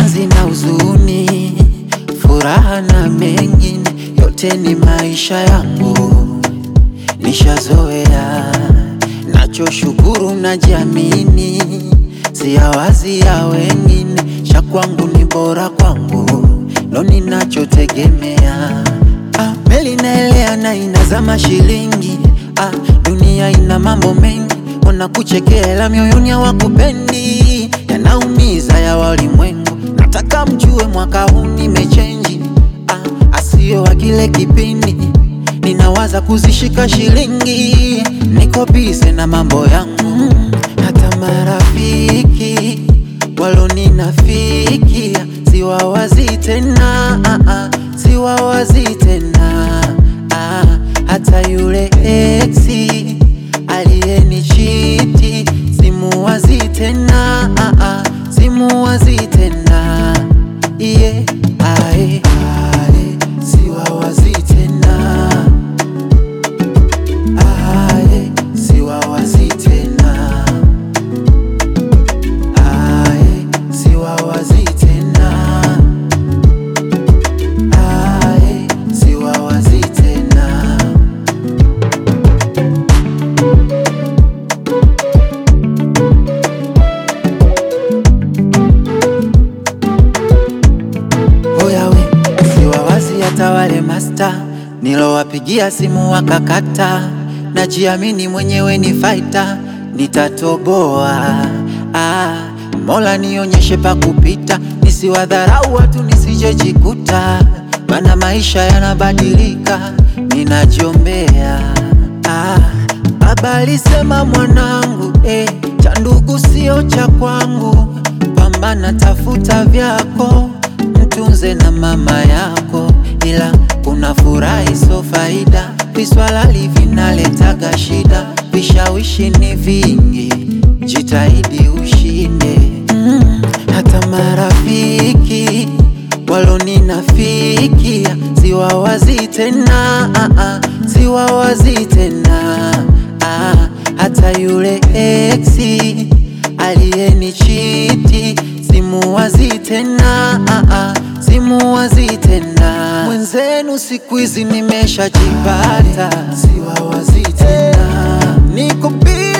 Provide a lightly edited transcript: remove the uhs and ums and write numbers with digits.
simanzi na huzuni, furaha na mengine, yote ni maisha yangu. Nishazoea, nachoshukuru na jamini, siyawazi ya wengine, cha kwangu ni bora kwangu, ndo ninachotegemea. Meli naelea na inazama shilingi, dunia ina mambo mengi, wanakuchekea ila moyoni hawakupendi, yanaumiza ya walimwengu. Nataka mjue mwaka huu nimechange, asio wa kile kipindi, ninawaza kuzishika shilingi, niko busy na mambo yangu. Hata marafiki waloninafikia siwawazi tena, siwawazi tena. Hata yule exi aliyenichiti simuwazi tena, simuwazi tena. Yeah, siwawazi tena, siwawazi tena, siwawazi tena, siwawazi tena. Oyawe, siwawazi hata wale master nilowapigia simu wakakata. Najiamini mwenyewe ni fighter, nitatoboa. Mola nionyeshe pa kupita, nisiwadharau watu nisijejikuta, mana maisha yanabadilika, ninajiombea. Baba alisema mwanangu, cha ndugu sio cha kwangu, pambana tafuta vyako, mtunze na mama yako, ila kuna furaha iso faida, viswala vinaletaga shida, vishawishi ni vingi, jitahidi ushinde. Hata marafiki waloninafikia siwawazi tena, siwawazi tena. Hata yule exi aliyenichiti simuwazi tena, simuwazi tena. Mwenzenu siku hizi nimeshajipata, siwawazi tena. Niko